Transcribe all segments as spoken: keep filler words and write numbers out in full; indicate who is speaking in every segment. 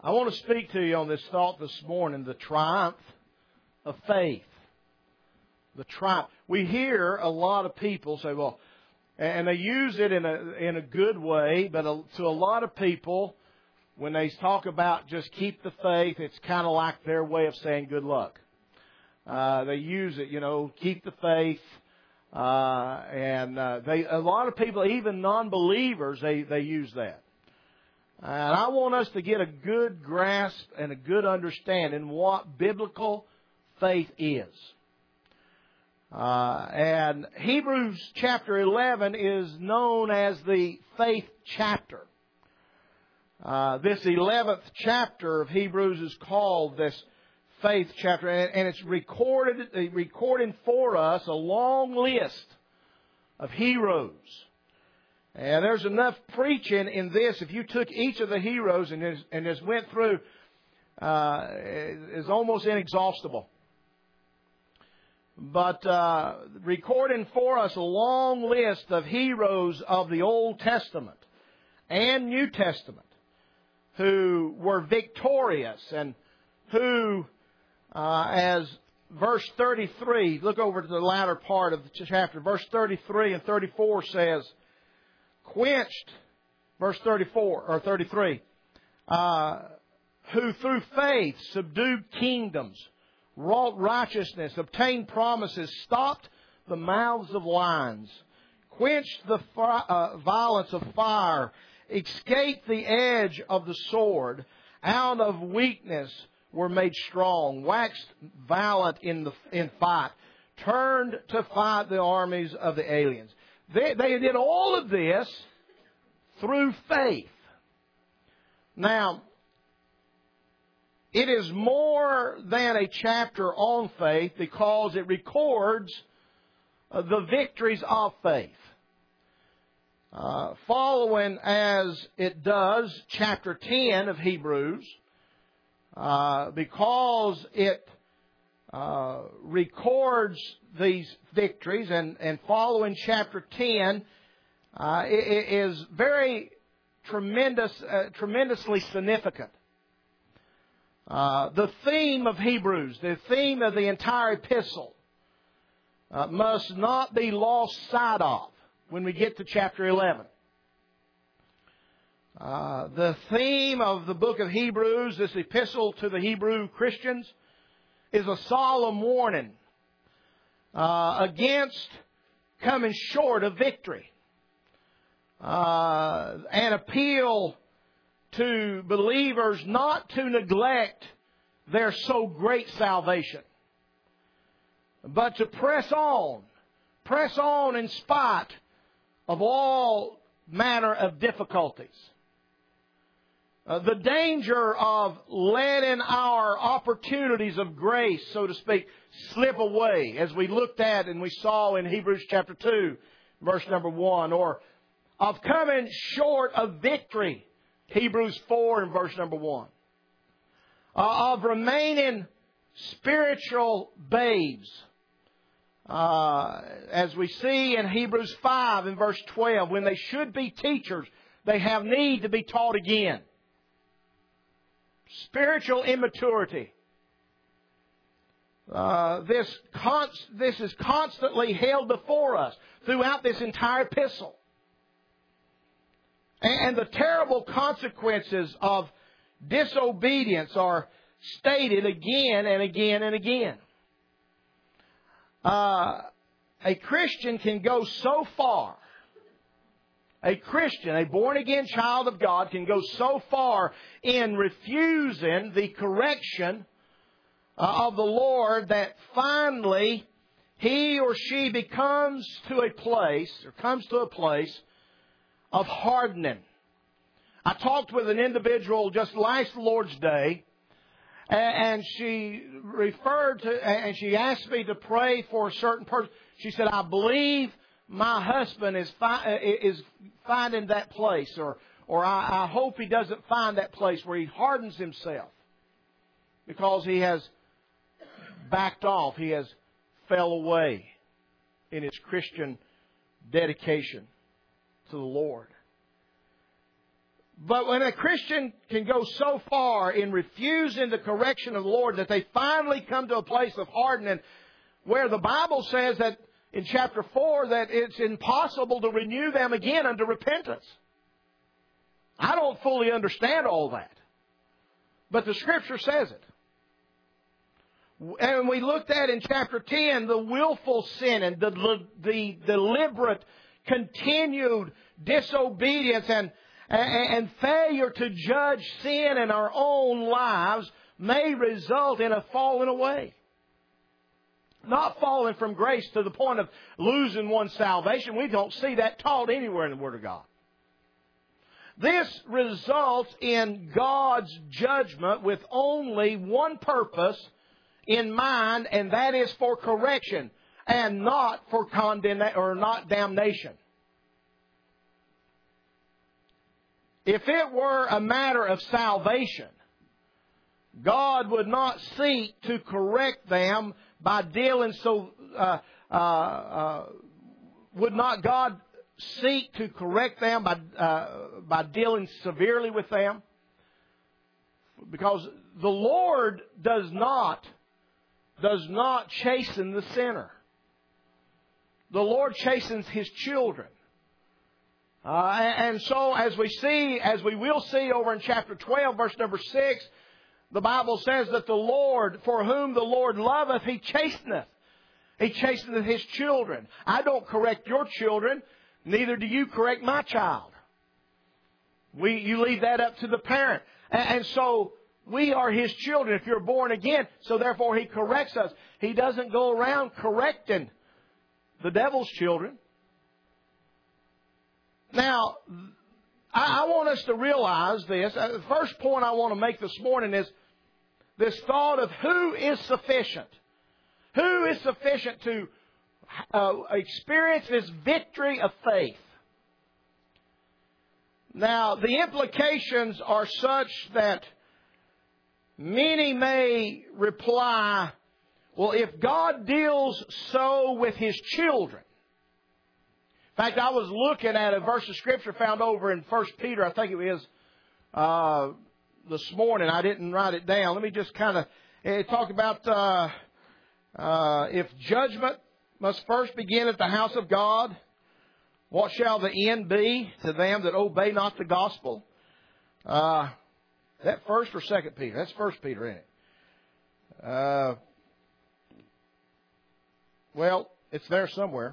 Speaker 1: I want to speak to you on this thought this morning, the triumph of faith. The triumph. We hear a lot of people say, well, and they use it in a in a good way, but to a lot of people, when they talk about just keep the faith, it's kind of like their way of saying good luck. Uh, they use it, you know, keep the faith. Uh, and uh, they a lot of people, even non-believers, they, they use that. And I want us to get a good grasp and a good understanding what biblical faith is. Uh, and Hebrews chapter eleven is known as the faith chapter. Uh, this eleventh chapter of Hebrews is called this faith chapter, and, and it's recorded, recording for us a long list of heroes. And there's enough preaching in this. If you took each of the heroes and just, and just went through, uh, it's almost inexhaustible. But uh, recording for us a long list of heroes of the Old Testament and New Testament who were victorious and who, uh, as verse thirty-three, look over to the latter part of the chapter, verse thirty-three and thirty-four says, quenched, verse thirty-four or thirty-three, uh, who through faith subdued kingdoms, wrought righteousness, obtained promises, stopped the mouths of lions, quenched the fi- uh, violence of fire, escaped the edge of the sword, out of weakness were made strong, waxed valiant in the in fight, turned to fight the armies of the aliens. They, they did all of this through faith. Now, it is more than a chapter on faith because it records the victories of faith. Uh, following as it does chapter ten of Hebrews, uh, because it uh, records these victories, and, and following chapter ten uh, it, it is very tremendous, uh, tremendously significant. Uh, the theme of Hebrews, the theme of the entire epistle, uh, must not be lost sight of when we get to chapter eleven. Uh, the theme of the book of Hebrews, this epistle to the Hebrew Christians, is a solemn warning uh, against coming short of victory. Uh, an appeal to believers not to neglect their so great salvation, but to press on, press on in spite of all manner of difficulties. Uh, the danger of letting our opportunities of grace, so to speak, slip away, as we looked at and we saw in Hebrews chapter two, verse number one, or of coming short of victory, Hebrews four and verse number one, uh, of remaining spiritual babes, uh, as we see in Hebrews five and verse twelve, when they should be teachers, they have need to be taught again. Spiritual immaturity. Uh, this, const- this is constantly held before us throughout this entire epistle. And the terrible consequences of disobedience are stated again and again and again. Uh, a Christian can go so far. A Christian, a born-again child of God, can go so far in refusing the correction uh, of the Lord that finally he or she becomes to a place, or comes to a place of hardening. I talked with an individual just last Lord's Day, and she referred to, and she asked me to pray for a certain person. She said, I believe my husband is fi- is finding that place, or or I, I hope he doesn't find that place where he hardens himself because he has backed off, he has fell away in his Christian dedication to the Lord. But when a Christian can go so far in refusing the correction of the Lord that they finally come to a place of hardening, where the Bible says that in chapter four that it's impossible to renew them again unto repentance. I don't fully understand all that. But the Scripture says it. And we looked at in chapter ten the willful sin and the, the deliberate, continued disobedience and, and failure to judge sin in our own lives may result in a falling away. Not falling from grace to the point of losing one's salvation. We don't see that taught anywhere in the Word of God. This results in God's judgment with only one purpose in mind, and that is for correction and not for condemnation or not damnation. If it were a matter of salvation, God would not seek to correct them by dealing so. Uh, uh, uh, would not God seek to correct them by uh, by dealing severely with them? Because the Lord does not does not chasten the sinner. The Lord chastens His children. Uh, and, and so as we see, as we will see over in chapter twelve, verse number six, the Bible says that the Lord, for whom the Lord loveth, He chasteneth. He chasteneth His children. I don't correct your children, neither do you correct my child. We, you leave that up to the parent. And, and so we are His children if you're born again. So therefore He corrects us. He doesn't go around correcting the devil's children. Now, I, I want us to realize this. Uh, the first point I want to make this morning is this thought of who is sufficient. Who is sufficient to uh, experience this victory of faith? Now, the implications are such that many may reply, well, if God deals so with His children. In fact, I was looking at a verse of Scripture found over in First Peter, I think it was uh, this morning. I didn't write it down. Let me just kind of it talk about uh, uh, if judgment must first begin at the house of God, what shall the end be to them that obey not the gospel? Uh, that First or Second Peter? That's First Peter, isn't it? Uh, well, it's there somewhere.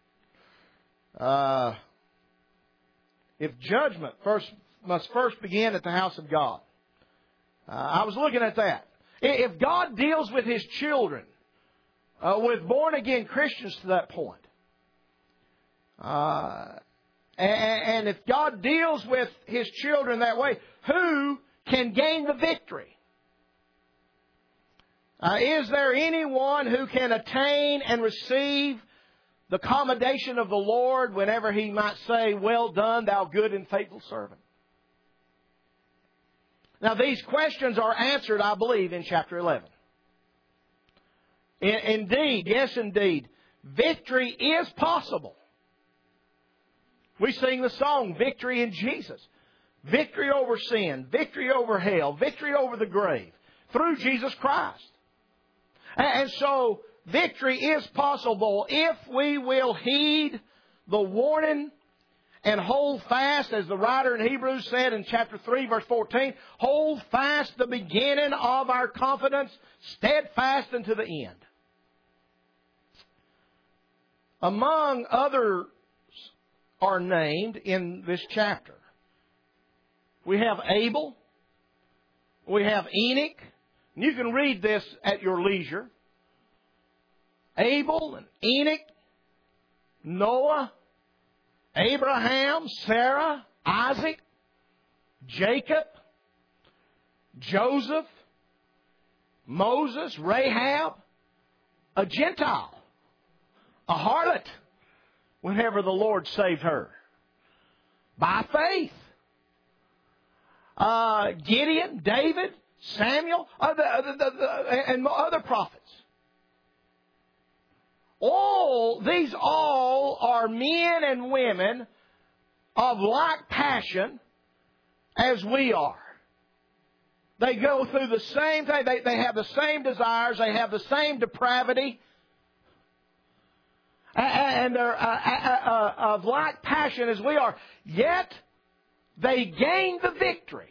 Speaker 1: Uh, if judgment first must first begin at the house of God. Uh, I was looking at that. If God deals with His children, uh, with born-again Christians to that point, uh, and, and if God deals with His children that way, who can gain the victory? Uh, is there anyone who can attain and receive the commendation of the Lord whenever He might say, well done, thou good and faithful servant? Now, these questions are answered, I believe, in chapter eleven. In, indeed, yes, indeed, victory is possible. We sing the song, Victory in Jesus. Victory over sin, victory over hell, victory over the grave, through Jesus Christ. And, and so, victory is possible if we will heed the warning and hold fast, as the writer in Hebrews said in chapter three, verse fourteen, hold fast the beginning of our confidence, steadfast unto the end. Among others are named in this chapter. We have Abel. We have Enoch. And you can read this at your leisure. Abel and Enoch, Noah, Abraham, Sarah, Isaac, Jacob, Joseph, Moses, Rahab, a Gentile, a harlot, whenever the Lord saved her. By faith. Uh, Gideon, David, Samuel, other, other, other, and other prophets. All, these all are men and women of like passion as we are. They go through the same thing. They, they have the same desires. They have the same depravity. And they're uh, uh, uh, of like passion as we are. Yet, they gain the victory.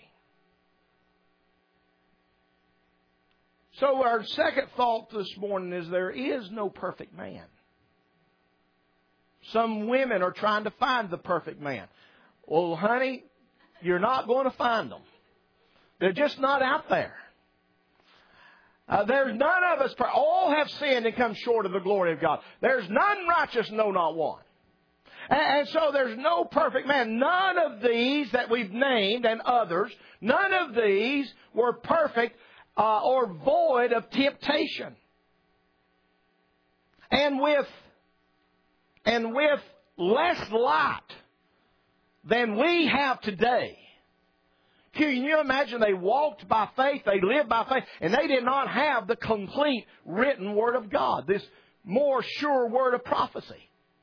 Speaker 1: So our second thought this morning is there is no perfect man. Some women are trying to find the perfect man. Well, honey, you're not going to find them. They're just not out there. Uh, there's none of us, all have sinned and come short of the glory of God. There's none righteous, no, not one. And, and so there's no perfect man. None of these that we've named and others, none of these were perfect uh, or void of temptation. And with, and with less light than we have today. Can you imagine they walked by faith, they lived by faith, and they did not have the complete written Word of God, this more sure word of prophecy.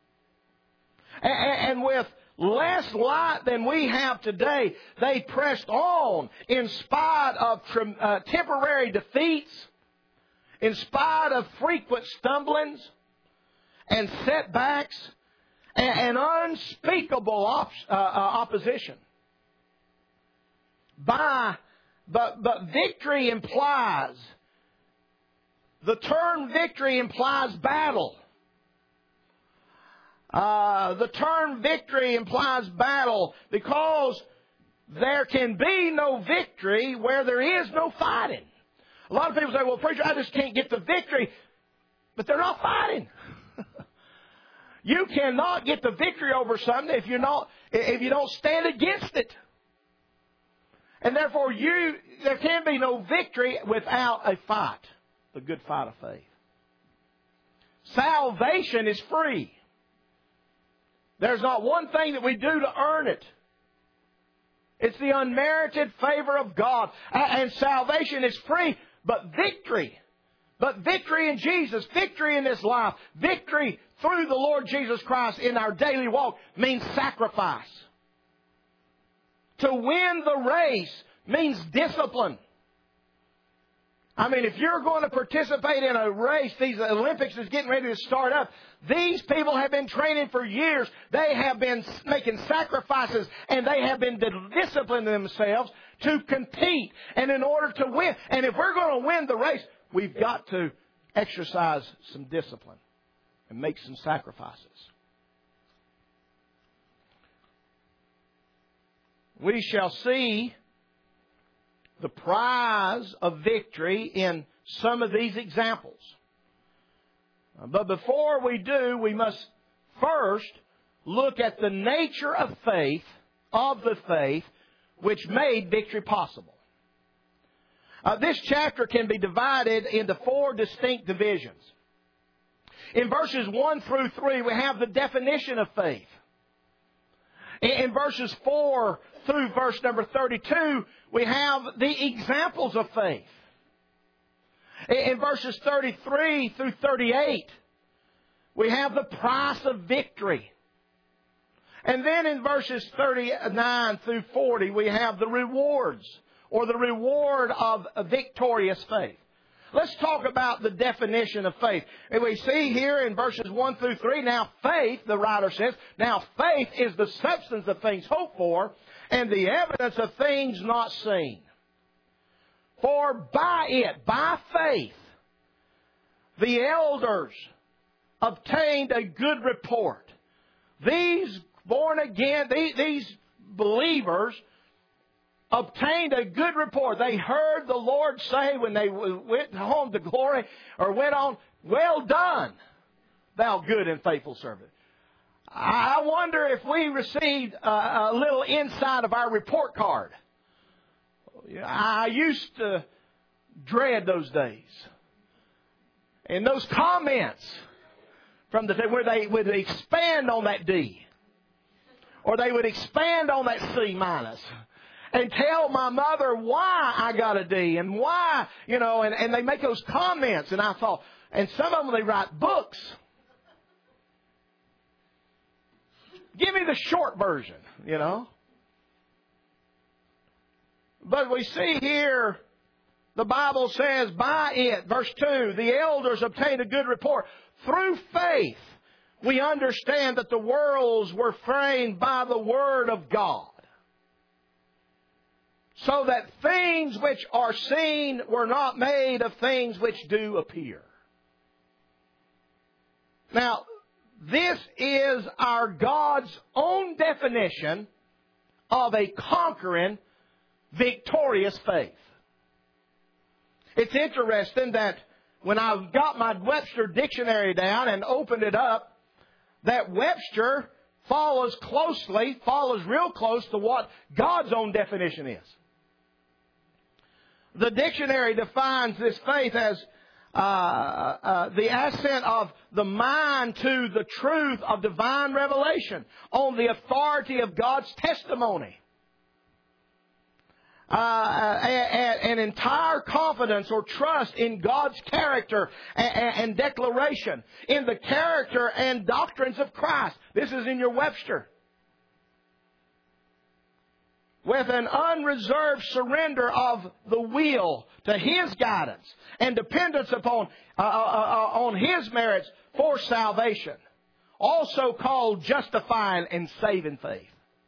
Speaker 1: And, and with less light than we have today, they pressed on in spite of uh, temporary defeats, in spite of frequent stumblings and setbacks and, and unspeakable op, uh, uh, opposition. By, but, but victory implies, the term victory implies battle. Uh, the term victory implies battle because there can be no victory where there is no fighting. A lot of people say, well, preacher, I just can't get the victory. But they're not fighting. You cannot get the victory over something if you're not, if you don't stand against it. And therefore, you there can be no victory without a fight, the good fight of faith. Salvation is free. There's not one thing that we do to earn it. It's the unmerited favor of God. And salvation is free, but victory. But victory in Jesus, victory in this life, victory through the Lord Jesus Christ in our daily walk means sacrifice. To win the race means discipline. I mean, if you're going to participate in a race, these Olympics is getting ready to start up. These people have been training for years. They have been making sacrifices and they have been disciplining themselves to compete and in order to win. And if we're going to win the race, we've got to exercise some discipline and make some sacrifices. We shall see the prize of victory in some of these examples. But before we do, we must first look at the nature of faith, of the faith, which made victory possible. Uh, this chapter can be divided into four distinct divisions. In verses one through three, we have the definition of faith. In verses four through verse number thirty-two, we have the examples of faith. In verses thirty-three through thirty-eight, we have the price of victory. And then in verses thirty-nine through forty, we have the rewards, or the reward of a victorious faith. Let's talk about the definition of faith. And we see here in verses one through three, now faith, the writer says, now faith is the substance of things hoped for and the evidence of things not seen. For by it, by faith, the elders obtained a good report. These born again, these, these believers obtained a good report. They heard the Lord say when they went home to glory or went on, well done, thou good and faithful servant. I wonder if we received a, a little inside of our report card. I used to dread those days. And those comments from the where they would expand on that D. Or they would expand on that C minus. And tell my mother why I got a D and why, you know, and, and they make those comments. And I thought, and some of them they write books. Give me the short version, you know. But we see here, the Bible says, by it, verse two, the elders obtained a good report. Through faith, we understand that the worlds were framed by the Word of God, so that things which are seen were not made of things which do appear. Now, this is our God's own definition of a conquering, victorious faith. It's interesting that when I got my Webster dictionary down and opened it up, that Webster follows closely, follows real close to what God's own definition is. The dictionary defines this faith as uh, uh, the assent of the mind to the truth of divine revelation on the authority of God's testimony. Uh, an entire confidence or trust in God's character and declaration, in the character and doctrines of Christ. This is in your Webster. With an unreserved surrender of the will to His guidance and dependence upon uh, uh, on His merits for salvation, also called justifying and saving faith.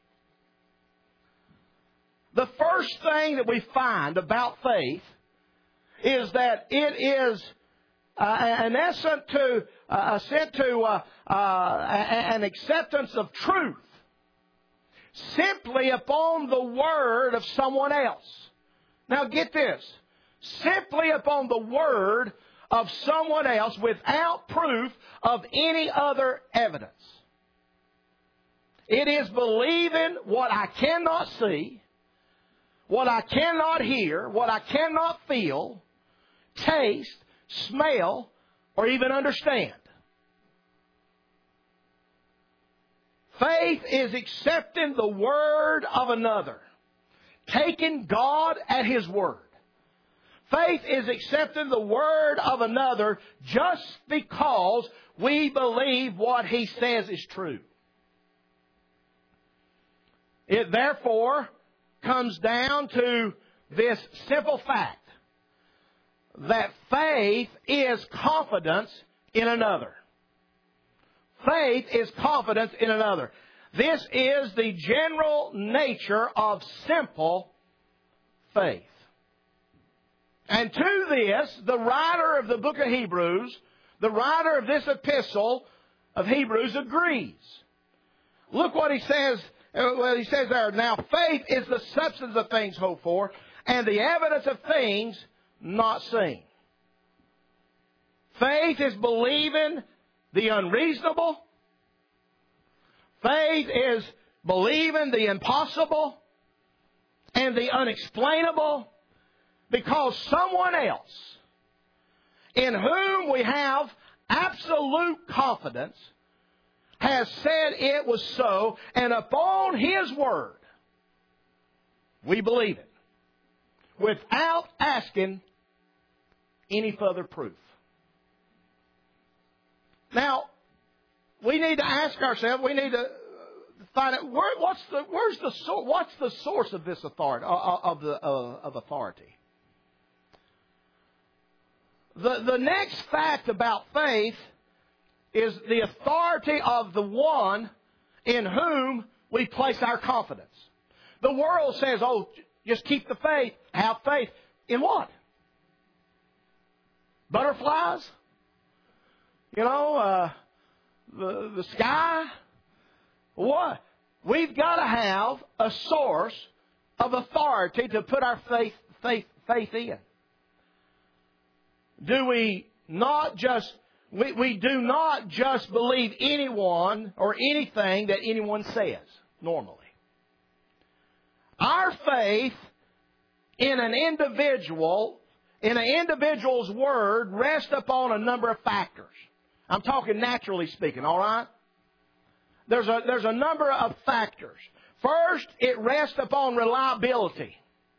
Speaker 1: The first thing that we find about faith is that it is uh, an essence to uh, assent to uh, uh, an acceptance of truth simply upon the word of someone else. Now get this. Simply upon the word of someone else without proof of any other evidence. It is believing what I cannot see, what I cannot hear, what I cannot feel, taste, smell, or even understand. Faith is accepting the word of another, taking God at His word. Faith is accepting the word of another just because we believe what he says is true. It therefore comes down to this simple fact that faith is confidence in another. Faith is confidence in another. This is the general nature of simple faith. And to this, the writer of the book of Hebrews, the writer of this epistle of Hebrews agrees. Look what he says. Well, he says there, now faith is the substance of things hoped for and the evidence of things not seen. Faith is believing the unreasonable. Faith is believing the impossible and the unexplainable because someone else in whom we have absolute confidence has said it was so, and upon His word we believe it without asking any further proof. Now, we need to ask ourselves, we need to find out where, what's the where's the what's the source of this authority of the uh, of authority. The the next fact about faith is the authority of the one in whom we place our confidence. The world says, "Oh, just keep the faith, have faith in what? Butterflies? You know." Uh, The, the sky? What? We've got to have a source of authority to put our faith, faith, faith in. Do we not just, we, we do not just believe anyone or anything that anyone says, normally. Our faith in an individual, in an individual's word, rests upon a number of factors. I'm talking naturally speaking, all right? There's a, there's a number of factors. First, it rests upon reliability.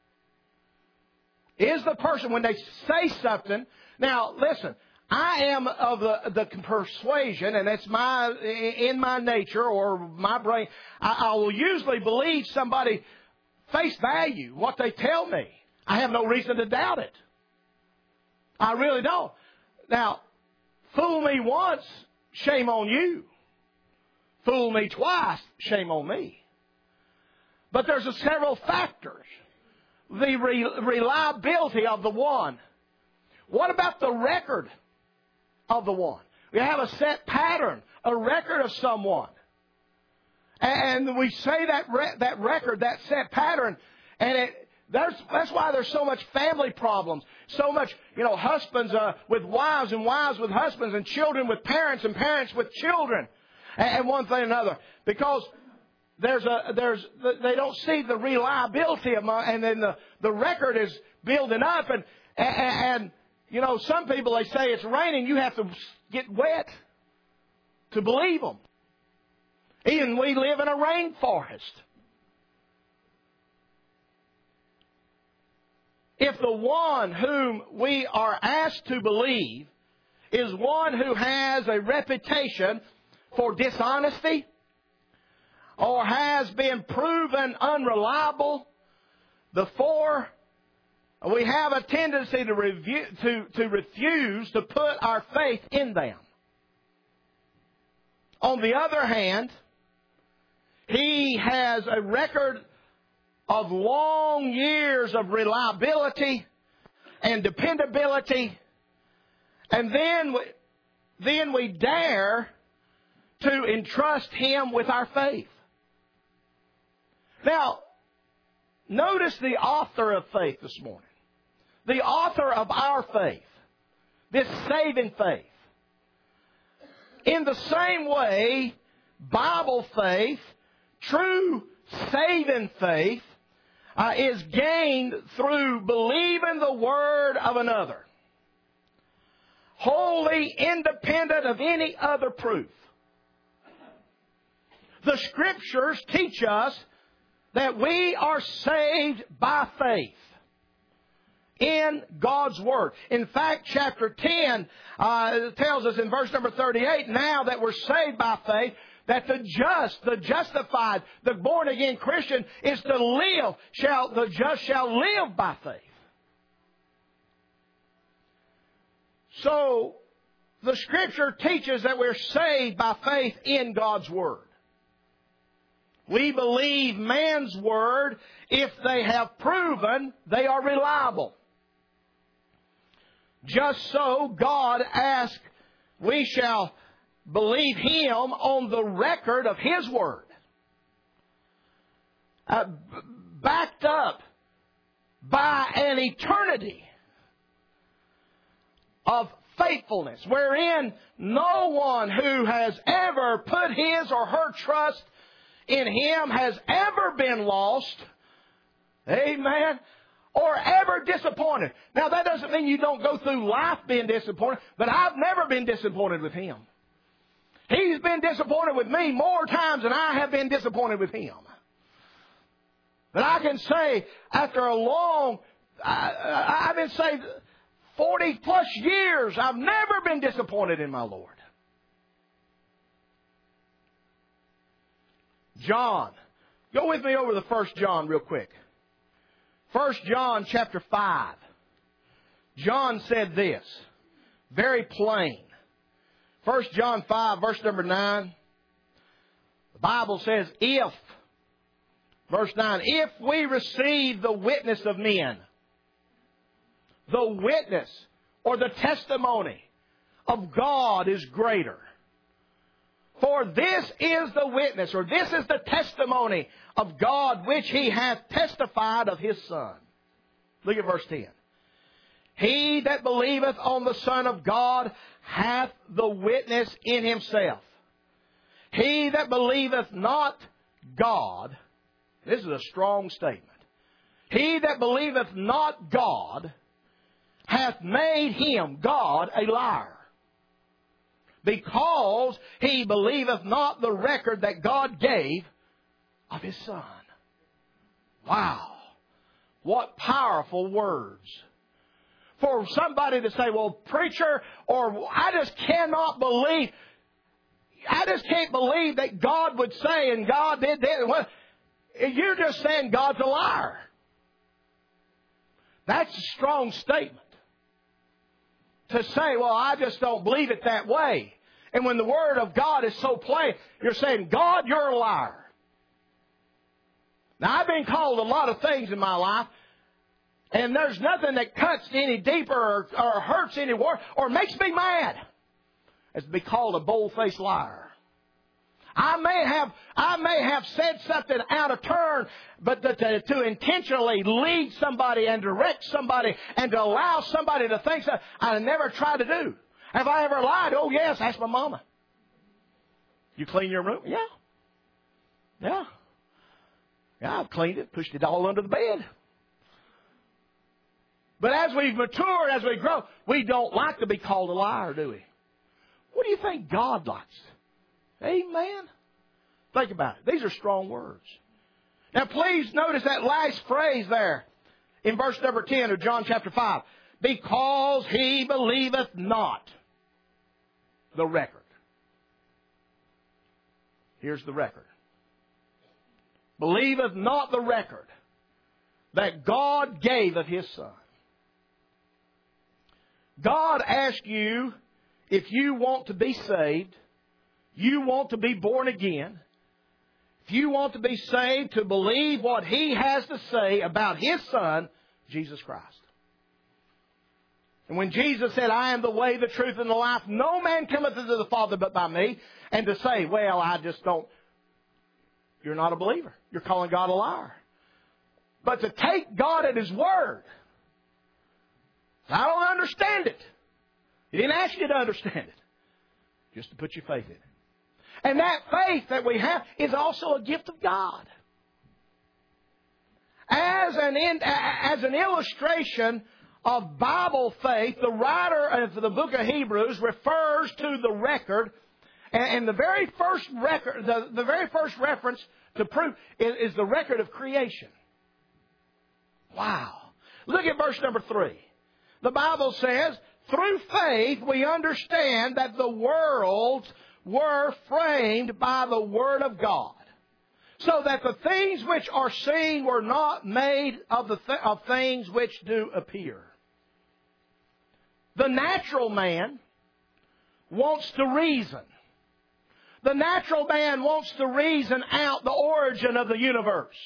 Speaker 1: Is the person, when they say something... Now, listen, I am of the, the persuasion, and it's my in my nature or my brain, I, I will usually believe somebody face value, what they tell me, I have no reason to doubt it. I really don't. Now, fool me once, shame on you. Fool me twice, shame on me. But there's a several factors. The re- reliability of the one. What about the record of the one? We have a set pattern, a record of someone. And we say that re- that record, that set pattern, and it, there's, that's why there's so much family problems. So much, you know, husbands uh, with wives and wives with husbands and children with parents and parents with children. And, and one thing or another. Because there's a, there's, they don't see the reliability of my, and then the, the record is building up. And, and, and, you know, some people, they say it's raining. You have to get wet to believe them. Even we live in a rainforest. If the one whom we are asked to believe is one who has a reputation for dishonesty or has been proven unreliable before, we have a tendency to, review, to, to refuse to put our faith in them. On the other hand, he has a record of long years of reliability and dependability, and then we, then we dare to entrust him with our faith. Now, notice the author of faith this morning. The author of our faith. This saving faith. In the same way, Bible faith, true saving faith, uh, is gained through believing the word of another. Wholly independent of any other proof. The Scriptures teach us that we are saved by faith in God's Word. In fact, chapter ten uh, tells us in verse number thirty-eight, now that we're saved by faith, that the just, the justified, the born-again Christian is to live, shall the just shall live by faith. So, the Scripture teaches that we're saved by faith in God's Word. We believe man's word if they have proven they are reliable. Just so, God asks, we shall believe Him on the record of His word. Uh, b- backed up by an eternity of faithfulness, wherein no one who has ever put his or her trust in Him has ever been lost, amen, or ever disappointed. Now, that doesn't mean you don't go through life being disappointed, but I've never been disappointed with Him. He's been disappointed with me more times than I have been disappointed with Him. But I can say, after a long, I, I've been saved forty plus years, I've never been disappointed in my Lord. John. Go with me over to First John real quick. First John chapter five. John said this, very plain. First John five, verse number nine. The Bible says, if, verse nine, if we receive the witness of men, the witness or the testimony of God is greater. For this is the witness, or this is the testimony of God which He hath testified of His Son. Look at verse ten. He that believeth on the Son of God hath the witness in himself. He that believeth not God, this is a strong statement. He that believeth not God hath made Him, God, a liar. Because he believeth not the record that God gave of His Son. Wow. What powerful words. For somebody to say, well, preacher, or I just cannot believe, I just can't believe that God would say, and God did that. Well, you're just saying God's a liar. That's a strong statement. To say, well, I just don't believe it that way. And when the Word of God is so plain, you're saying, God, you're a liar. Now, I've been called a lot of things in my life, and there's nothing that cuts any deeper or, or hurts any more or makes me mad as to be called a bold-faced liar. I may have I may have said something out of turn, but to, to, to intentionally lead somebody and direct somebody and to allow somebody to think something I never tried to do. Have I ever lied? Oh, yes, ask my mama. You clean your room? Yeah. Yeah. Yeah, I've cleaned it, pushed it all under the bed. But as we've matured, as we grow, we don't like to be called a liar, do we? What do you think God likes? Amen. Think about it. These are strong words. Now, please notice that last phrase there in verse number ten of John chapter five. Because he believeth not the record. Here's the record. Believeth not the record that God gave of His Son. God asked you if you want to be saved, you want to be born again, if you want to be saved, to believe what He has to say about His Son, Jesus Christ. And when Jesus said, I am the way, the truth, and the life, no man cometh unto the Father but by me, and to say, well, I just don't, you're not a believer. You're calling God a liar. But to take God at His word, I don't understand it. He didn't ask you to understand it. Just to put your faith in it. And that faith that we have is also a gift of God. As an, as an illustration of Bible faith, the writer of the book of Hebrews refers to the record, and the very first record, the, the very first reference to prove is, is the record of creation. Wow. Look at verse number three. The Bible says, through faith we understand that the worlds were framed by the Word of God, so that the things which are seen were not made of the th- of things which do appear. The natural man wants to reason. The natural man wants to reason out the origin of the universe.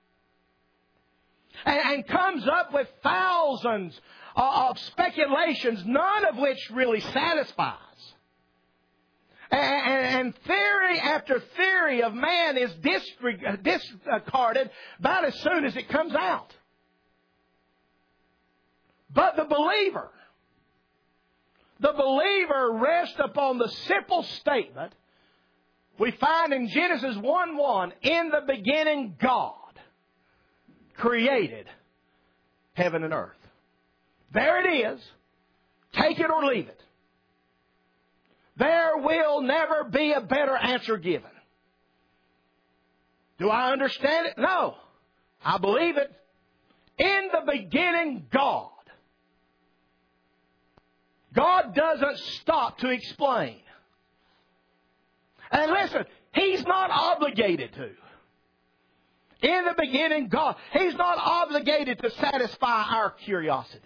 Speaker 1: And, and comes up with thousands of speculations, none of which really satisfies. And, and theory after theory of man is discarded about as soon as it comes out. But the believer, the believer rests upon the simple statement we find in Genesis one one, in the beginning God created heaven and earth. There it is. Take it or leave it. There will never be a better answer given. Do I understand it? No. I believe it. In the beginning, God. God doesn't stop to explain. And listen, He's not obligated to. In the beginning, God. He's not obligated to satisfy our curiosity.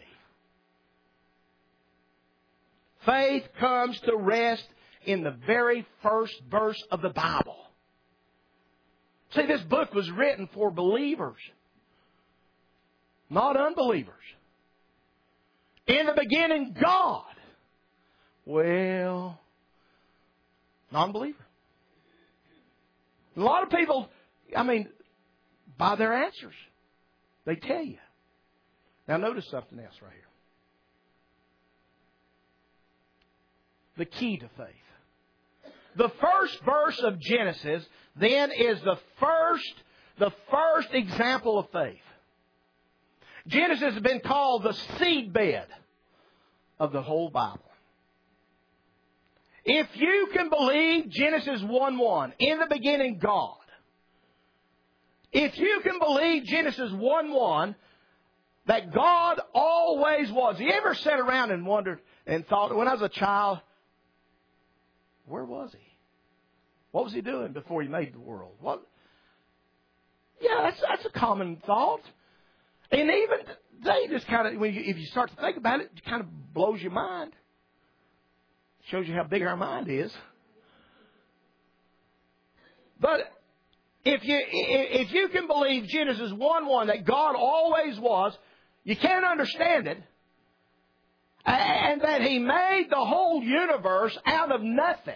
Speaker 1: Faith comes to rest in the very first verse of the Bible. See, this book was written for believers, not unbelievers. In the beginning, God. Well, non-believer. A lot of people, I mean, by their answers, they tell you. Now notice something else right here. The key to faith. The first verse of Genesis then is the first, the first example of faith. Genesis has been called the seedbed of the whole Bible. If you can believe Genesis one one, in the beginning God. If you can believe Genesis one one, that God always was. You ever sat around and wondered and thought, when I was a child, where was He? What was He doing before He made the world? What? Yeah, that's that's a common thought. And even they just kind of, when you, if you start to think about it, it kind of blows your mind. Shows you how big our mind is. But if you if you can believe Genesis one one that God always was, you can't understand it, and that He made the whole universe out of nothing.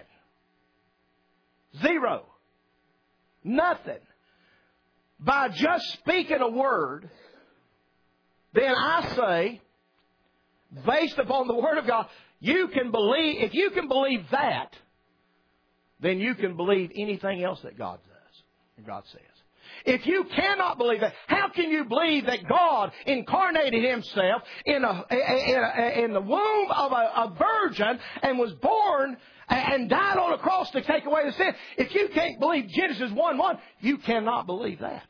Speaker 1: Zero. Nothing. By just speaking a word, then I say, based upon the Word of God, you can believe, if you can believe that, then you can believe anything else that God does and God says. If you cannot believe that, how can you believe that God incarnated Himself in, a, in, a, in the womb of a, a virgin and was born and died on a cross to take away the sin? If you can't believe Genesis one one, you cannot believe that.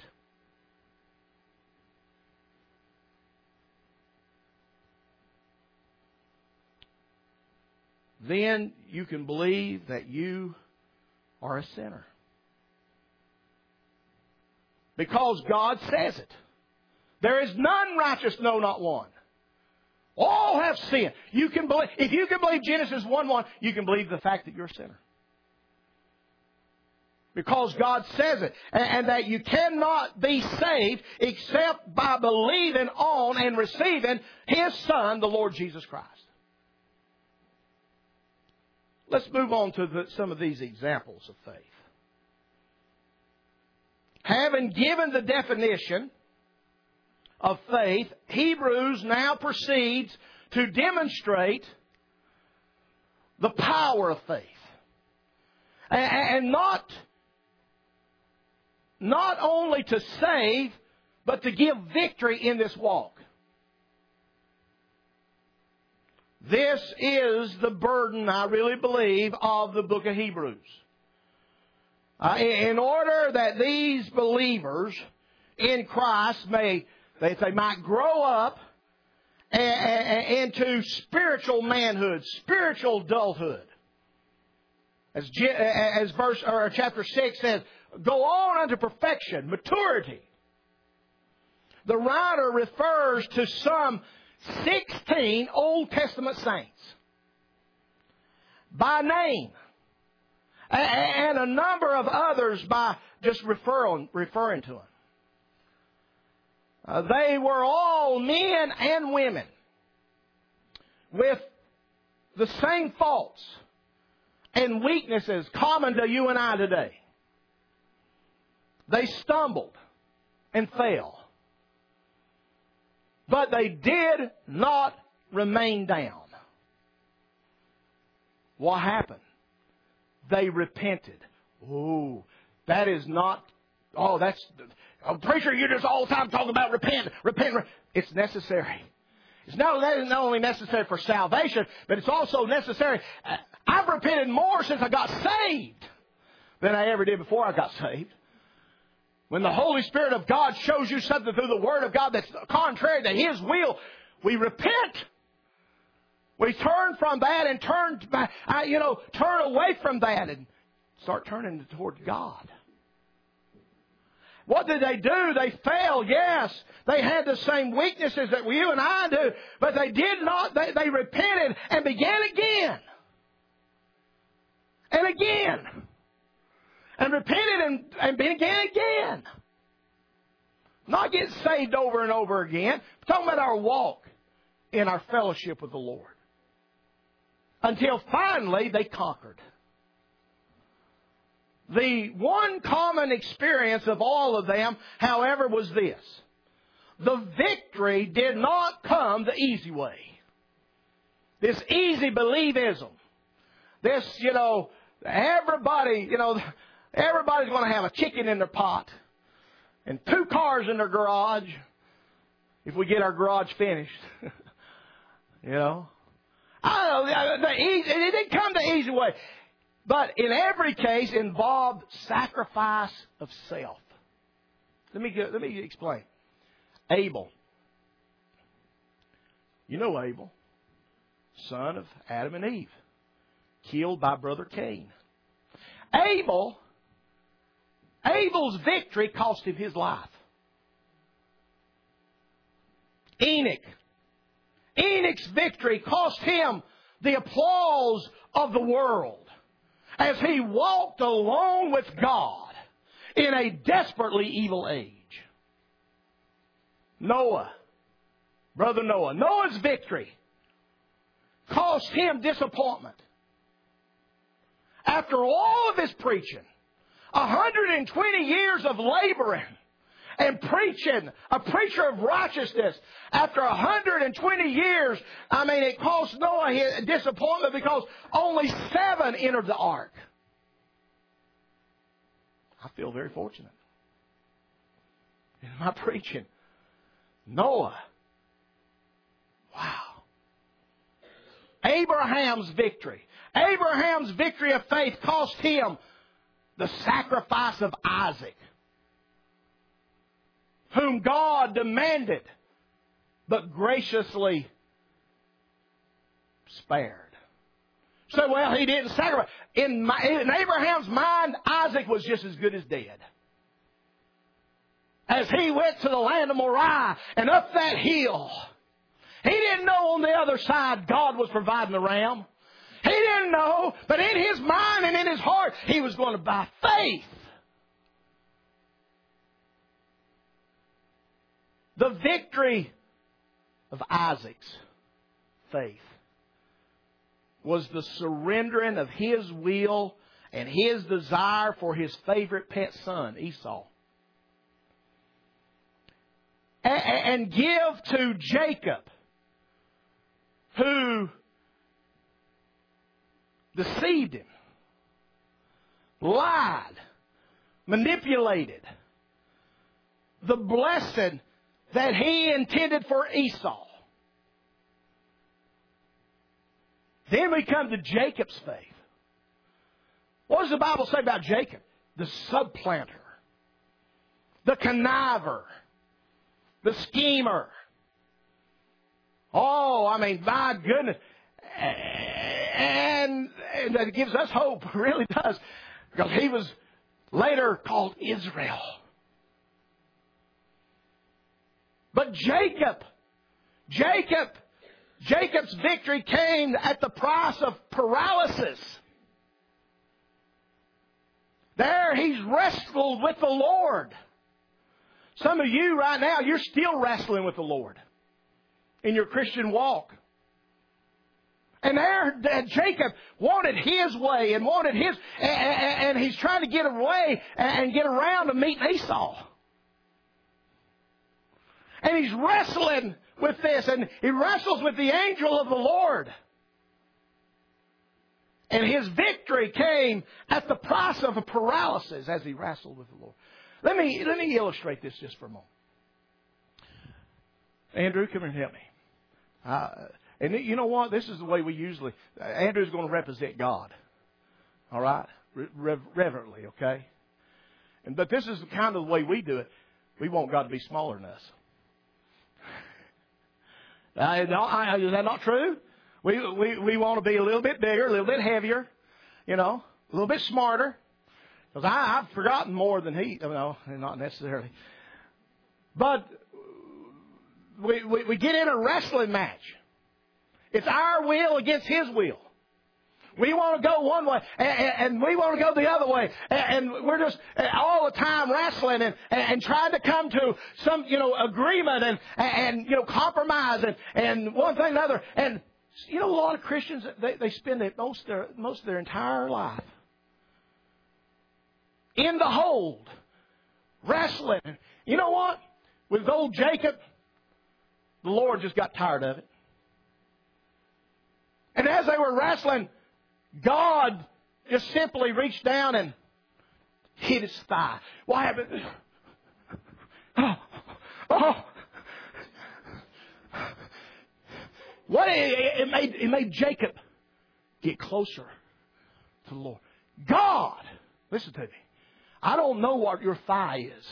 Speaker 1: Then you can believe that you are a sinner. Because God says it. There is none righteous, no, not one. All have sinned. You can believe, if you can believe Genesis one one, you can believe the fact that you're a sinner. Because God says it. And, and that you cannot be saved except by believing on and receiving His Son, the Lord Jesus Christ. Let's move on to the, some of these examples of faith. Having given the definition of faith, Hebrews now proceeds to demonstrate the power of faith. And not, not only to save, but to give victory in this walk. This is the burden, I really believe, of the book of Hebrews. Uh, in order that these believers in Christ may, they, they might grow up a, a, into spiritual manhood, spiritual adulthood. As, as verse or chapter six says, go on unto perfection, maturity. The writer refers to some sixteen Old Testament saints by name, and a number of others by just referring, referring to them. Uh, they were all men and women with the same faults and weaknesses common to you and I today. They stumbled and fell. But they did not remain down. What happened? They repented. Oh, that is not, oh, that's, I'm pretty sure you're just all the time talking about repent, repent. It's necessary. It's not, that is not only necessary for salvation, but it's also necessary. I've repented more since I got saved than I ever did before I got saved. When the Holy Spirit of God shows you something through the Word of God that's contrary to His will, we repent. We turn from that and turn, you know, turn away from that and start turning toward God. What did they do? They fell, yes. They had the same weaknesses that you and I do, but they did not, they, they repented and began again. And again. And repented and, and began again. Not get saved over and over again. We're talking about our walk in our fellowship with the Lord. Until finally they conquered. The one common experience of all of them, however, was this. The victory did not come the easy way. This easy believism. This, you know, everybody, you know, everybody's going to have a chicken in their pot and two cars in their garage if we get our garage finished. You know. I don't know. The easy, it didn't come the easy way. But in every case involved sacrifice of self. Let me get, let me explain. Abel. You know Abel. Son of Adam and Eve. Killed by brother Cain. Abel Abel's victory cost him his life. Enoch. Enoch's victory cost him the applause of the world as he walked alone with God in a desperately evil age. Noah, Brother Noah, Noah's victory cost him disappointment. After all of his preaching, one hundred twenty years of laboring and preaching, a preacher of righteousness, after one hundred twenty years, I mean, it cost Noah his disappointment because only seven entered the ark. I feel very fortunate in my preaching. Noah. Wow. Abraham's victory. Abraham's victory of faith cost him the sacrifice of Isaac, whom God demanded, but graciously spared. So, well, he didn't sacrifice. In, my, in Abraham's mind, Isaac was just as good as dead. As he went to the land of Moriah and up that hill, he didn't know on the other side God was providing the ram. He didn't know, but in his mind and in his heart, he was going to by faith. The victory of Isaac's faith was the surrendering of his will and his desire for his favorite pet son, Esau. And give to Jacob, who deceived him, lied, manipulated, the blessing that he intended for Esau. Then we come to Jacob's faith. What does the Bible say about Jacob? The supplanter, the conniver, the schemer. Oh, I mean, my goodness. And, and that gives us hope, it really does. Because he was later called Israel. But Jacob, Jacob, Jacob's victory came at the price of paralysis. There he's wrestled with the Lord. Some of you right now, you're still wrestling with the Lord in your Christian walk. And there, Jacob wanted his way and wanted his, and he's trying to get away and get around to meet Esau. And he's wrestling with this, and he wrestles with the angel of the Lord. And his victory came at the price of a paralysis as he wrestled with the Lord. Let me, let me illustrate this just for a moment. Andrew, come here and help me. Uh, and you know what? This is the way we usually... Uh, Andrew's going to represent God. All right? Re- reverently, okay? And, but this is kind of the way we do it. We want God to be smaller than us. Uh, no, I, is that not true? We, we, we want to be a little bit bigger, a little bit heavier, you know, a little bit smarter. Because I've forgotten more than he, no, not necessarily. But we, we, we get in a wrestling match. It's our will against his will. We want to go one way, and, and we want to go the other way. And we're just all the time wrestling and, and trying to come to some, you know, agreement and, and you know, compromise and, and one thing and another. And, you know, a lot of Christians, they, they spend most of their, most of their entire life in the hold, wrestling. You know what? With old Jacob, the Lord just got tired of it. And as they were wrestling, God just simply reached down and hit his thigh. What happened? Oh, oh. What it, it made it made Jacob get closer to the Lord. God, listen to me. I don't know what your thigh is,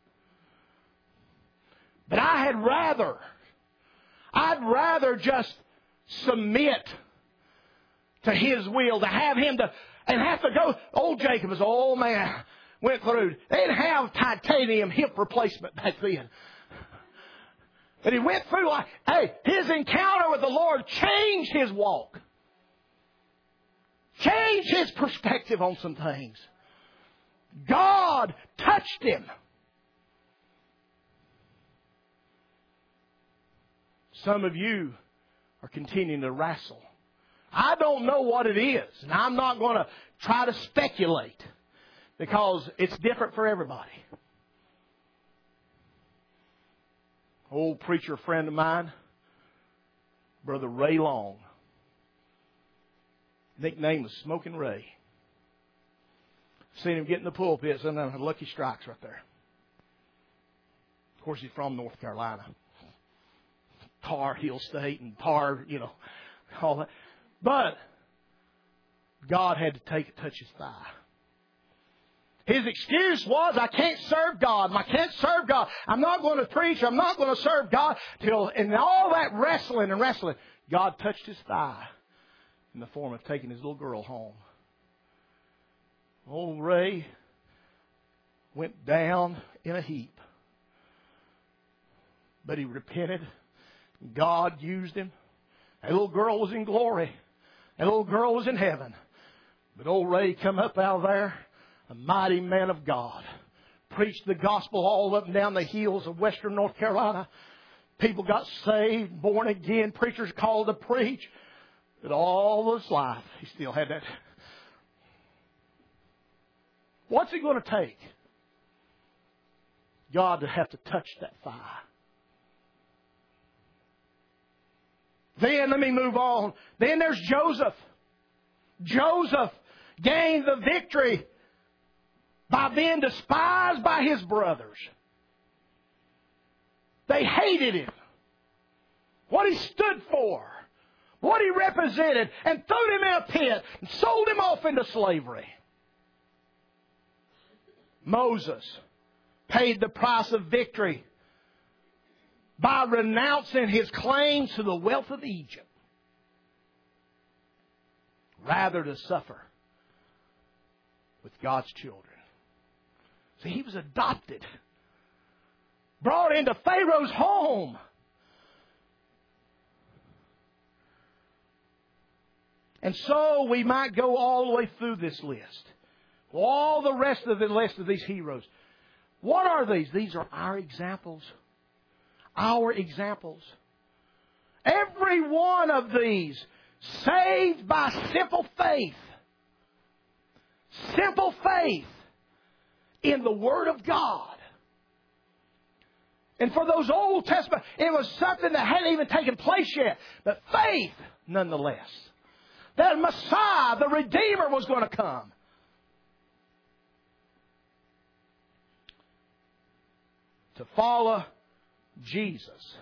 Speaker 1: but I had rather, I'd rather just submit to his will, to have him to, and have to go. Old Jacob is, oh man, went through. They didn't have titanium hip replacement back then. But he went through like, hey, his encounter with the Lord changed his walk. Changed his perspective on some things. God touched him. Some of you are continuing to wrestle. I don't know what it is, and I'm not going to try to speculate because it's different for everybody. Old preacher friend of mine, Brother Ray Long. Nickname was Smoking Ray. Seen him get in the pulpit, some of them had lucky strikes right there. Of course, he's from North Carolina. Tar Heel State and Tar, you know, all that. But God had to take touch his thigh. His excuse was, I can't serve God. I can't serve God. I'm not going to preach. I'm not going to serve God. Till, in all that wrestling and wrestling, God touched his thigh in the form of taking his little girl home. Old Ray went down in a heap. But he repented. God used him. That little girl was in glory. That little girl was in heaven. But old Ray come up out of there, a mighty man of God. Preached the gospel all up and down the hills of western North Carolina. People got saved, born again. Preachers called to preach. But all his life, he still had that. What's it going to take? God to have to touch that thigh. Then, let me move on. Then there's Joseph. Joseph gained the victory by being despised by his brothers. They hated him. What he stood for. What he represented. And threw him in a pit. And sold him off into slavery. Moses paid the price of victory by renouncing his claims to the wealth of Egypt, rather to suffer with God's children. See, he was adopted, brought into Pharaoh's home. And so we might go all the way through this list. All the rest of the list of these heroes. What are these? These are our examples. Our examples. Every one of these saved by simple faith. Simple faith in the Word of God. And for those Old Testament, it was something that hadn't even taken place yet. But faith, nonetheless. That Messiah, the Redeemer, was going to come. To follow Jesus.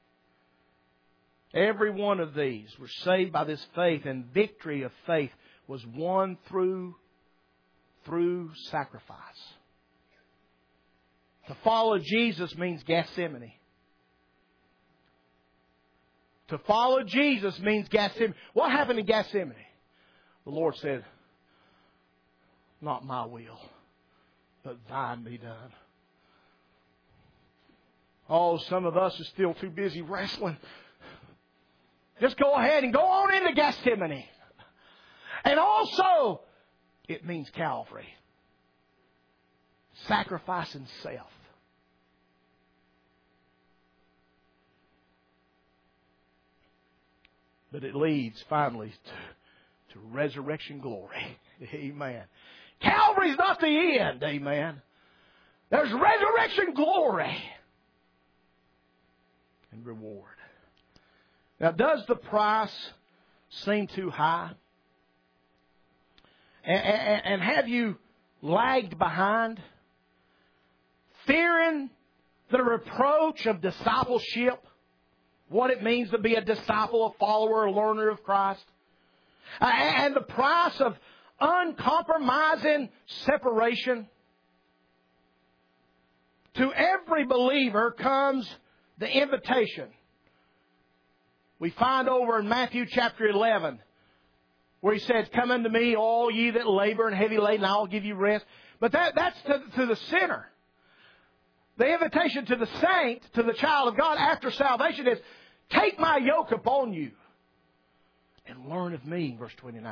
Speaker 1: Every one of these were saved by this faith, and victory of faith was won through, through sacrifice. To follow Jesus means Gethsemane. To follow Jesus means Gethsemane. What happened in Gethsemane? The Lord said, not my will, but thine be done. Oh, some of us are still too busy wrestling. Just go ahead and go on into Gethsemane. And also, it means Calvary. Sacrificing self. But it leads finally to, to resurrection glory. Amen. Calvary's not the end. Amen. There's resurrection glory and reward. Now, does the price seem too high? And, and, and have you lagged behind? Fearing the reproach of discipleship? What it means to be a disciple, a follower, a learner of Christ? And the price of uncompromising separation? To every believer comes the invitation. We find over in Matthew chapter eleven, where he says, come unto me, all ye that labor and heavy laden, and I'll give you rest. But that, that's to, to the sinner. The invitation to the saint, to the child of God after salvation is, take my yoke upon you and learn of me, verse twenty-nine.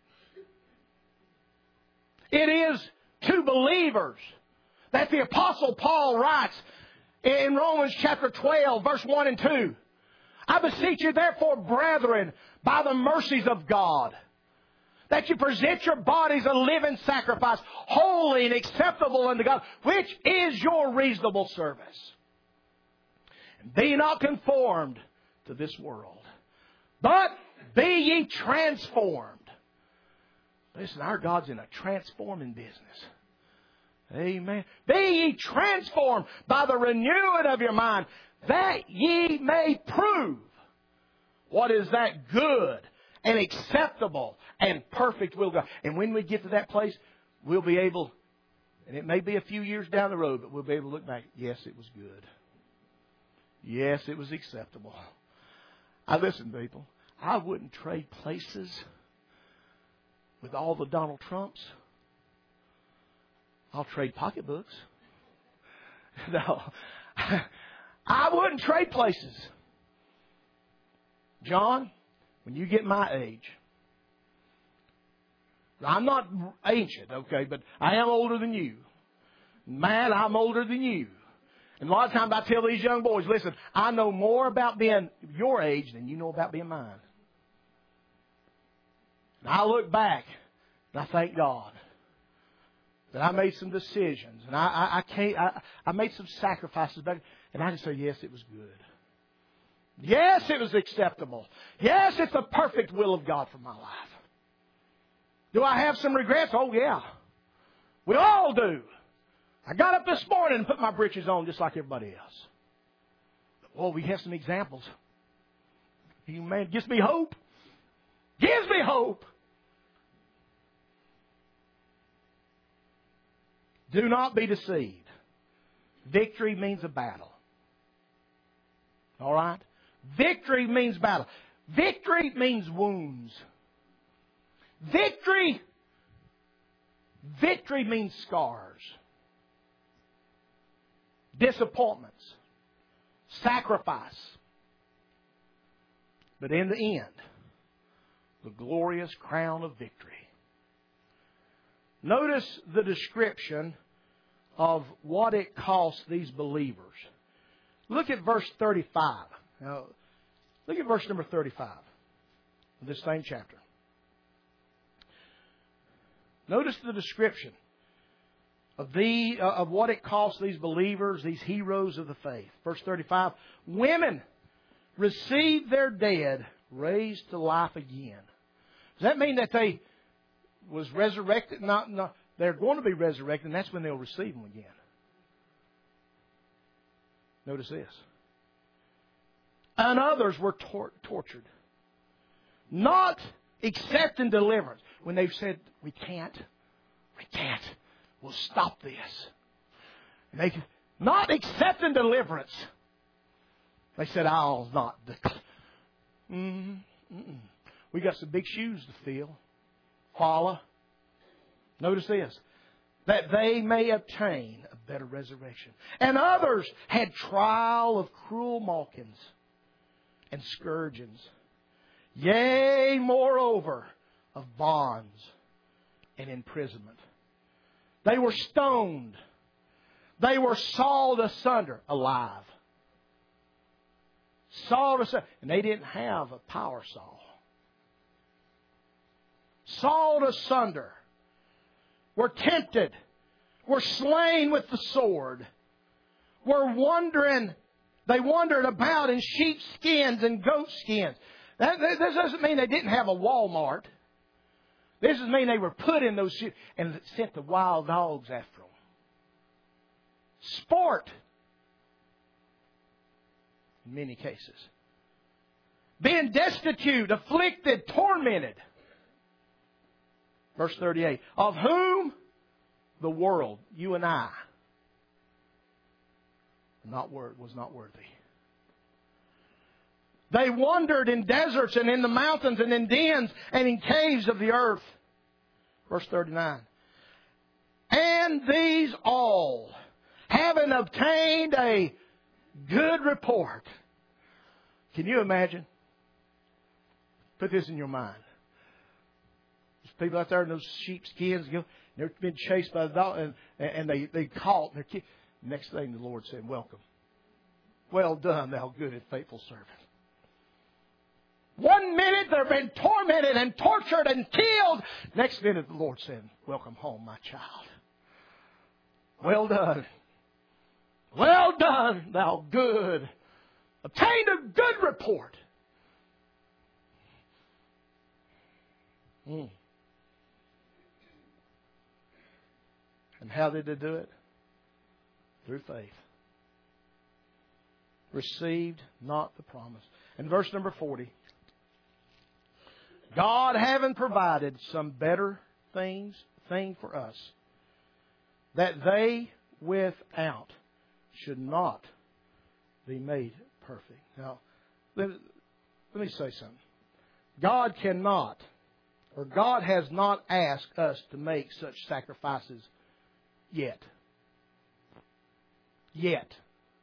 Speaker 1: It is to believers that the Apostle Paul writes in Romans chapter twelve, verse one and two. I beseech you therefore, brethren, by the mercies of God, that you present your bodies a living sacrifice, holy and acceptable unto God, which is your reasonable service. And be not conformed to this world, but be ye transformed. Listen, our God's in a transforming business. Amen. Be ye transformed by the renewing of your mind, that ye may prove what is that good and acceptable and perfect will of God. And when we get to that place, we'll be able, and it may be a few years down the road, but we'll be able to look back. Yes, it was good. Yes, it was acceptable. I listen, people. I wouldn't trade places with all the Donald Trumps. I'll trade pocketbooks. No. I wouldn't trade places. John, when you get my age, I'm not ancient, okay, but I am older than you. Matt, I'm older than you. And a lot of times I tell these young boys, listen, I know more about being your age than you know about being mine. And I look back and I thank God that I made some decisions, and I, I, I can't. I, I made some sacrifices, but and I just say, yes, it was good. Yes, it was acceptable. Yes, it's the perfect will of God for my life. Do I have some regrets? Oh, yeah. We all do. I got up this morning and put my britches on just like everybody else. But, oh, we have some examples. Man, gives me hope. Gives me hope. Do not be deceived. Victory means a battle. All right? Victory means battle. Victory means wounds. Victory, victory means scars. Disappointments. Sacrifice. But in the end, the glorious crown of victory. Notice the description of what it cost these believers. Look at verse thirty-five. Now, look at verse number thirty-five of this same chapter. Notice the description of the uh, of what it cost these believers, these heroes of the faith. Verse thirty-five. Women received their dead raised to life again. Does that mean that they was resurrected? Not, not, they're going to be resurrected, and that's when they'll receive them again. Notice this. And others were tor- tortured. Not accepting deliverance. When they've said, we can't, we can't, we'll stop this. And they not accepting deliverance. They said, I'll not. Mm-mm. We got some big shoes to fill. Follow. Notice this. That they may obtain a better resurrection. And others had trial of cruel mockings and scourgings. Yea, moreover, of bonds and imprisonment. They were stoned. They were sawed asunder alive. Sawed asunder. And they didn't have a power saw. Sawed asunder. Were tempted. Were slain with the sword. Were wandering. They wandered about in sheep skins and goat skins. That, that, this doesn't mean they didn't have a Walmart. This doesn't mean they were put in those sheep and sent the wild dogs after them. Sport. In many cases. Being destitute, afflicted, tormented. Verse thirty-eight. Of whom the world, you and I, not word, was not worthy. They wandered in deserts and in the mountains and in dens and in caves of the earth. Verse thirty-nine. And these all, having obtained a good report. Can you imagine? Put this in your mind. There's people out there in those sheepskins, you know, they've been chased by the dog, and, and they, they caught. And they're, next thing the Lord said, welcome. Well done, thou good and faithful servant. One minute they've been tormented and tortured and killed. Next minute the Lord said, welcome home, my child. Well done. Well done, thou good. Obtained a good report. Mm. And how did they do it? Through faith. Received not the promise. And verse number forty. God having provided some better things, thing for us, that they without should not be made perfect. Now, let, let me say something. God cannot, or God has not asked us to make such sacrifices yet. Yet.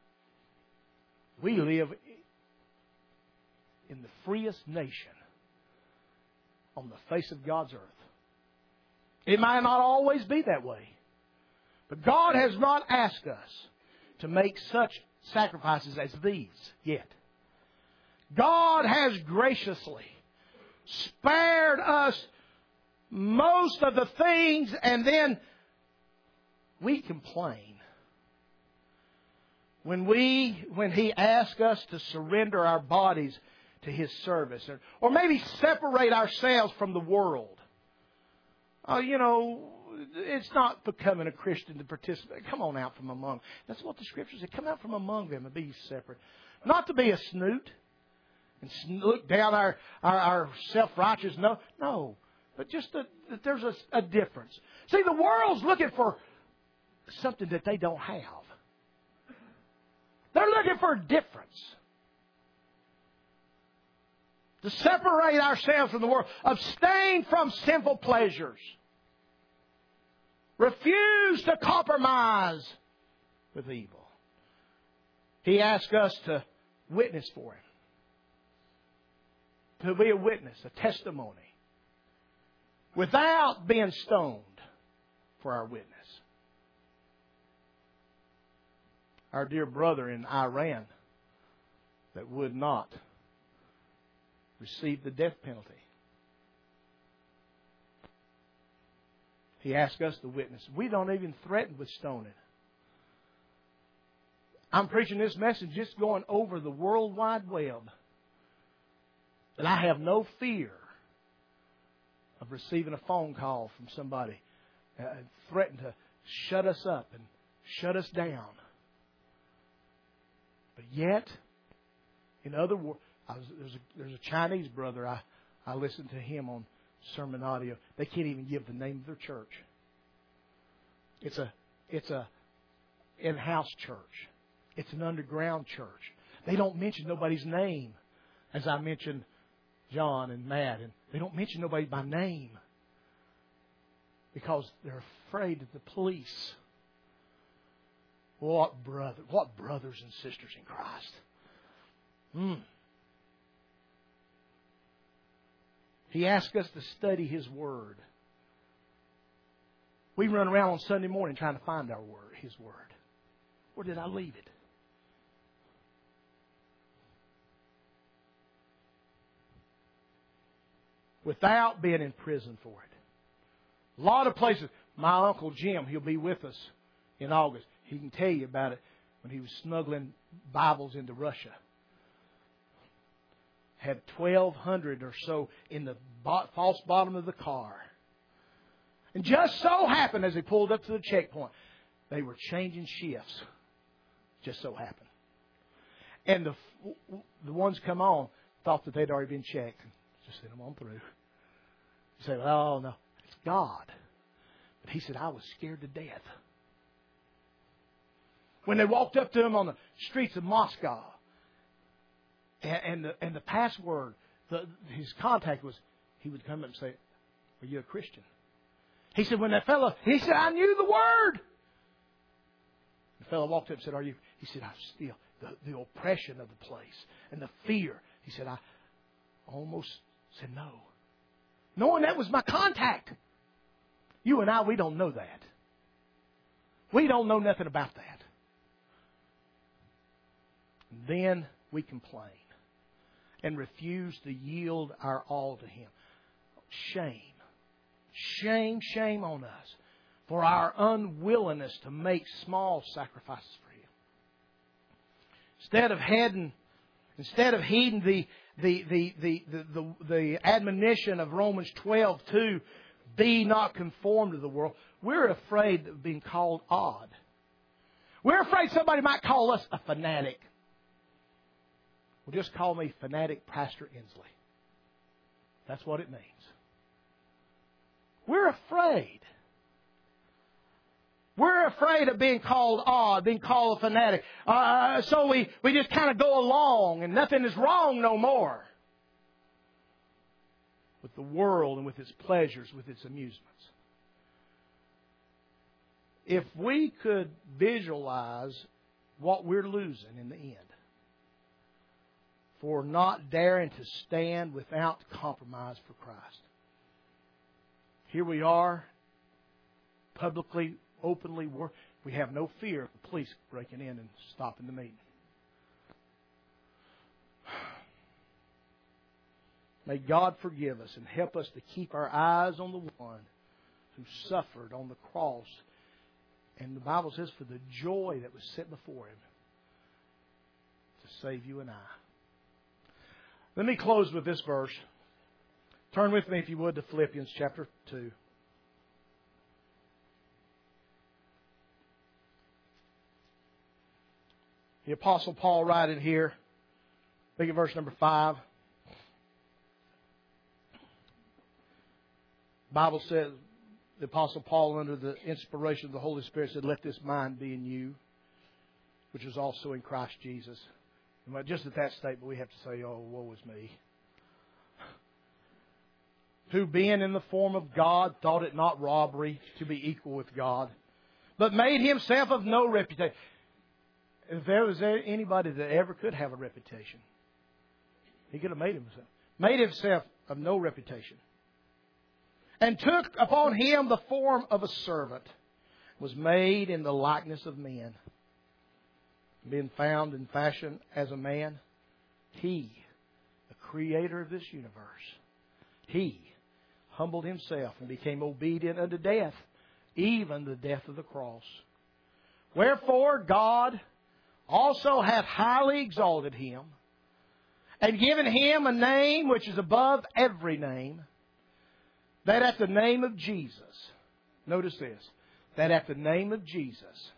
Speaker 1: We live in the freest nation on the face of God's earth. It might not always be that way. But God has not asked us to make such sacrifices as these yet. God has graciously spared us most of the things, and then we complain. When we, when He asks us to surrender our bodies to His service, or, or maybe separate ourselves from the world. Oh, you know, it's not becoming a Christian to participate. Come on out from among. That's what the Scriptures say. Come out from among them and be separate. Not to be a snoot and look down our, our, our self-righteous. No, no. But just that, that there's a, a difference. See, the world's looking for something that they don't have. They're looking for a difference. To separate ourselves from the world. Abstain from sinful pleasures. Refuse to compromise with evil. He asks us to witness for Him. To be a witness, a testimony. Without being stoned for our witness. Our dear brother in Iran that would not receive the death penalty. He asked us to witness. We don't even threaten with stoning. I'm preaching this message just going over the World Wide Web. And I have no fear of receiving a phone call from somebody uh, threatening to shut us up and shut us down. But yet, in other words, there's a, there's a Chinese brother, I, I listened to him on sermon audio. They can't even give the name of their church. It's a it's a in-house church. It's an underground church. They don't mention nobody's name, as I mentioned John and Matt, and they don't mention nobody by name because they're afraid of the police. What brother? What brothers and sisters in Christ? Hmm. He asks us to study His Word. We run around on Sunday morning trying to find our word, His Word. Where did I leave it? Without being in prison for it. A lot of places. My Uncle Jim, he'll be with us in August. He can tell you about it when he was smuggling Bibles into Russia. Had twelve hundred or so in the false bottom of the car. And just so happened as they pulled up to the checkpoint, they were changing shifts. Just so happened. And the the ones come on thought that they'd already been checked. Just sent them on through. You say, oh no, it's God. But he said, I was scared to death. When they walked up to him on the streets of Moscow, and, and, the, and the password, the, his contact was, he would come up and say, are you a Christian? He said, when that fellow, he said, I knew the word. The fellow walked up and said, are you? He said, I still, the, the oppression of the place and the fear. He said, I almost said no. Knowing that was my contact. You and I, we don't know that. We don't know nothing about that. Then we complain and refuse to yield our all to Him. Shame. Shame, shame on us for our unwillingness to make small sacrifices for Him. Instead of heading, instead of heeding the the the the the, the, the admonition of Romans twelve two, be not conformed to the world, we're afraid of being called odd. We're afraid somebody might call us a fanatic. Well, just call me Fanatic Pastor Inslee. That's what it means. We're afraid. We're afraid of being called odd, being called a fanatic. Uh, so we, we just kind of go along and nothing is wrong no more with the world and with its pleasures, with its amusements. If we could visualize what we're losing in the end for not daring to stand without compromise for Christ. Here we are, publicly, openly, work. We have no fear of the police breaking in and stopping the meeting. May God forgive us and help us to keep our eyes on the one who suffered on the cross. And the Bible says for the joy that was set before Him to save you and I. Let me close with this verse. Turn with me, if you would, to Philippians chapter two. The Apostle Paul writing here. Look at verse number five. The Bible says, the Apostle Paul, under the inspiration of the Holy Spirit, said, let this mind be in you, which was also in Christ Jesus. And just at that statement, we have to say, oh, woe is me. Who, being in the form of God, thought it not robbery to be equal with God, but made Himself of no reputation. If there was anybody that ever could have a reputation, He could have made Himself. Made Himself of no reputation. And took upon Him the form of a servant, was made in the likeness of men. Being found in fashion as a man, He, the Creator of this universe, He humbled Himself and became obedient unto death, even the death of the cross. Wherefore God also hath highly exalted Him, and given Him a name which is above every name, that at the name of Jesus, notice this, that at the name of Jesus,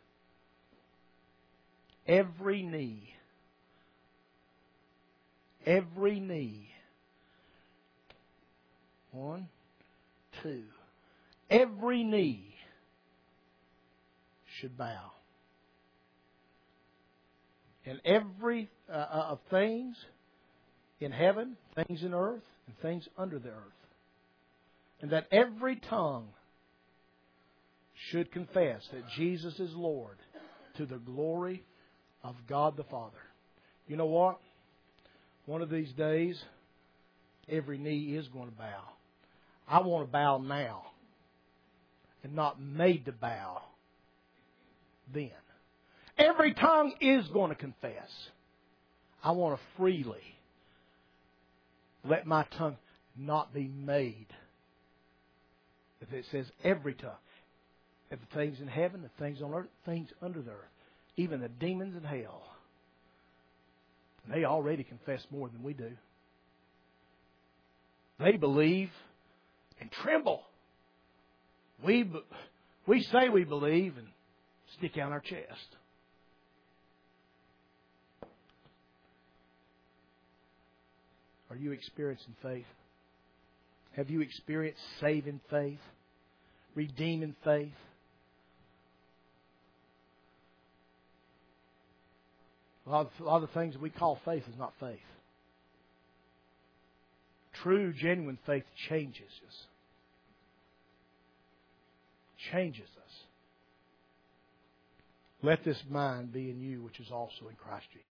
Speaker 1: every knee, every knee, one, two, every knee should bow. And every uh, of things in heaven, things in earth, and things under the earth. And that every tongue should confess that Jesus is Lord, to the glory of God the Father. You know what? One of these days, every knee is going to bow. I want to bow now and not made to bow then. Every tongue is going to confess. I want to freely let my tongue not be made. If it says every tongue, if the things in heaven, the things on earth, things under the earth, even the demons in hell, they already confess more than we do. They believe and tremble. We we say we believe and stick out our chest. Are you experiencing faith? Have you experienced saving faith? Redeeming faith? A lot, of, a lot of the things that we call faith is not faith. True, genuine faith changes us. changes us. Let this mind be in you, which is also in Christ Jesus.